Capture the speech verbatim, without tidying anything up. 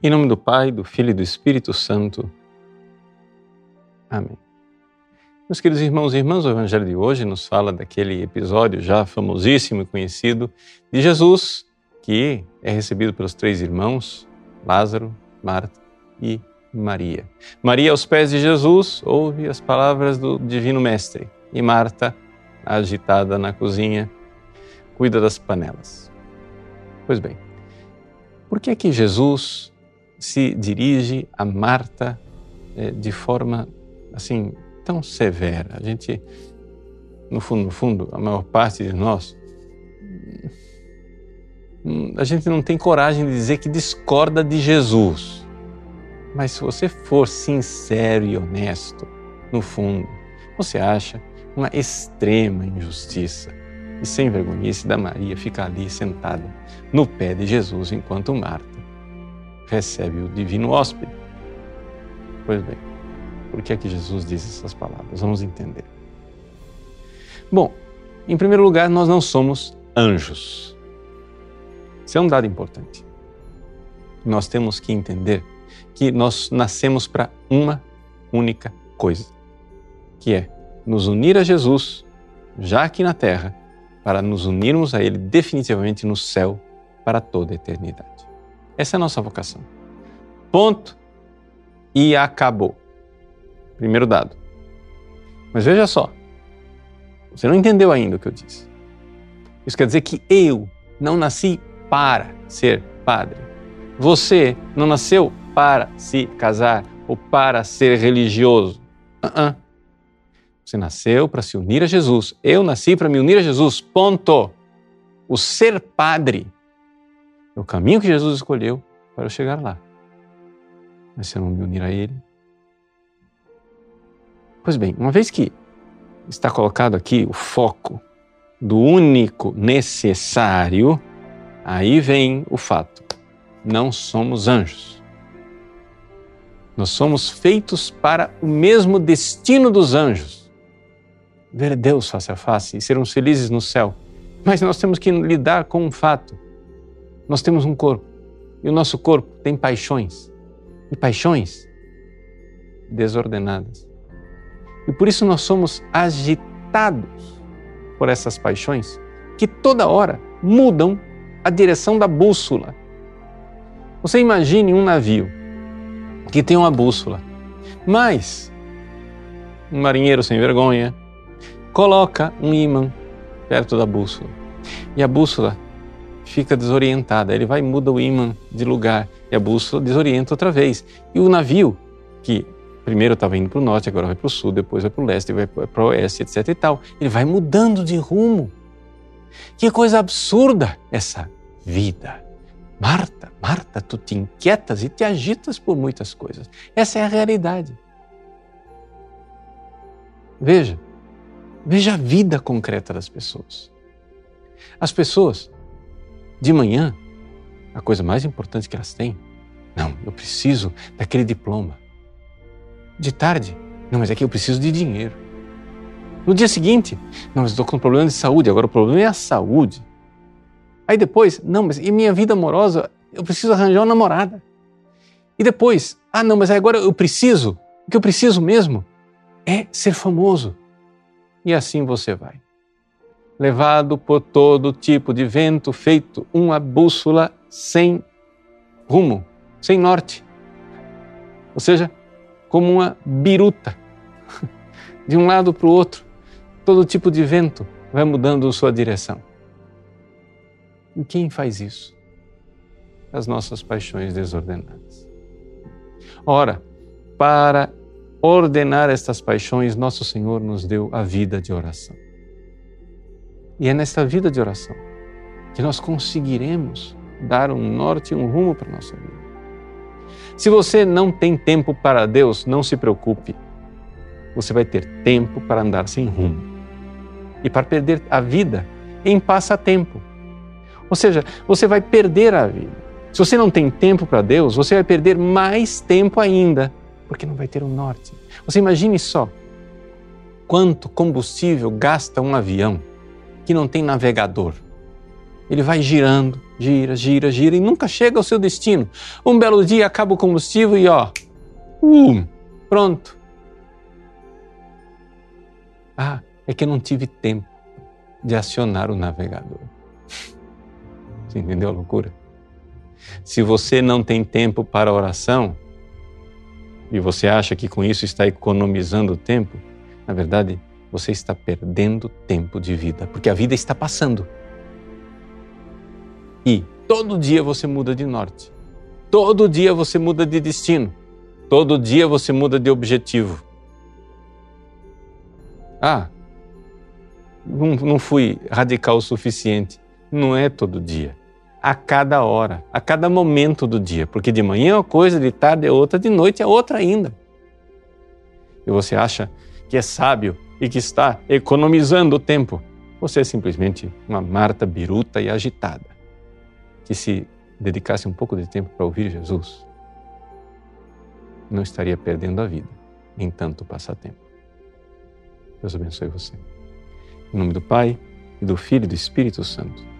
Em nome do Pai, do Filho e do Espírito Santo. Amém. Meus queridos irmãos e irmãs, o Evangelho de hoje nos fala daquele episódio já famosíssimo e conhecido de Jesus, que é recebido pelos três irmãos, Lázaro, Marta e Maria. Maria, aos pés de Jesus, ouve as palavras do Divino Mestre. E Marta, agitada na cozinha, cuida das panelas. Pois bem, por que é que Jesus se dirige a Marta eh, de forma assim tão severa? A gente, no fundo, no fundo, a maior parte de nós, a gente não tem coragem de dizer que discorda de Jesus. Mas se você for sincero e honesto, no fundo, você acha uma extrema injustiça e sem vergonhice da Maria ficar ali sentada no pé de Jesus enquanto Marta recebe o divino hóspede. Pois bem, por que é que Jesus diz essas palavras? Vamos entender. Bom, em primeiro lugar, nós não somos anjos. Isso é um dado importante. Nós temos que entender que nós nascemos para uma única coisa, que é nos unir a Jesus, já aqui na Terra, para nos unirmos a Ele definitivamente no céu para toda a eternidade. Essa é a nossa vocação. Ponto. E acabou. Primeiro dado. Mas veja só, você não entendeu ainda o que eu disse. Isso quer dizer que eu não nasci para ser padre. Você não nasceu para se casar ou para ser religioso. Uh-uh. Você nasceu para se unir a Jesus. Eu nasci para me unir a Jesus. Ponto. O ser padre é o caminho que Jesus escolheu para eu chegar lá. Mas se eu não me unir a Ele... Pois bem, uma vez que está colocado aqui o foco do único necessário, aí vem o fato. Não somos anjos. Nós somos feitos para o mesmo destino dos anjos. Ver Deus face a face e sermos felizes no céu. Mas nós temos que lidar com um fato. Nós temos um corpo. E o nosso corpo tem paixões. E paixões desordenadas. E por isso nós somos agitados por essas paixões que toda hora mudam a direção da bússola. Você imagine um navio que tem uma bússola, mas um marinheiro sem vergonha coloca um ímã perto da bússola e a bússola fica desorientada. Ele vai e muda o ímã de lugar e a bússola desorienta outra vez. E o navio, que primeiro estava indo para o norte, agora vai para o sul, depois vai para o leste, vai para o oeste, etc e tal, ele vai mudando de rumo. Que coisa absurda essa vida. Marta, Marta, tu te inquietas e te agitas por muitas coisas. Essa é a realidade. Veja, veja a vida concreta das pessoas. As pessoas, de manhã, a coisa mais importante que elas têm, não, eu preciso daquele diploma. De tarde, não, mas é que eu preciso de dinheiro. No dia seguinte, não, mas estou com um problema de saúde, agora o problema é a saúde. Aí depois, não, mas e minha vida amorosa, eu preciso arranjar uma namorada. E depois, ah não, mas agora eu preciso, o que eu preciso mesmo é ser famoso. E assim você vai. Levado por todo tipo de vento, feito uma bússola sem rumo, sem norte. Ou seja, como uma biruta, de um lado para o outro, todo tipo de vento vai mudando sua direção. E quem faz isso? As nossas paixões desordenadas. Ora, para ordenar estas paixões, nosso Senhor nos deu a vida de oração. E é nesta vida de oração que nós conseguiremos dar um norte e um rumo para a nossa vida. Se você não tem tempo para Deus, não se preocupe. Você vai ter tempo para andar sem rumo e para perder a vida em passatempo. Ou seja, você vai perder a vida. Se você não tem tempo para Deus, você vai perder mais tempo ainda, porque não vai ter um norte. Você imagine só quanto combustível gasta um avião que não tem navegador. Ele vai girando, gira, gira, gira e nunca chega ao seu destino. Um belo dia acaba o combustível e ó, uh, pronto. Ah, é que eu não tive tempo de acionar o navegador. Você entendeu a loucura? Se você não tem tempo para a oração e você acha que com isso está economizando tempo, na verdade, você está perdendo tempo de vida, porque a vida está passando. E todo dia você muda de norte. Todo dia você muda de destino. Todo dia você muda de objetivo. Ah, não, não fui radical o suficiente. Não é todo dia. A cada hora, a cada momento do dia. Porque de manhã é uma coisa, de tarde é outra, de noite é outra ainda. E você acha que é sábio e que está economizando o tempo. Você é simplesmente uma Marta biruta e agitada, que se dedicasse um pouco de tempo para ouvir Jesus, não estaria perdendo a vida em tanto passatempo. Deus abençoe você. Em nome do Pai, e do Filho e do Espírito Santo.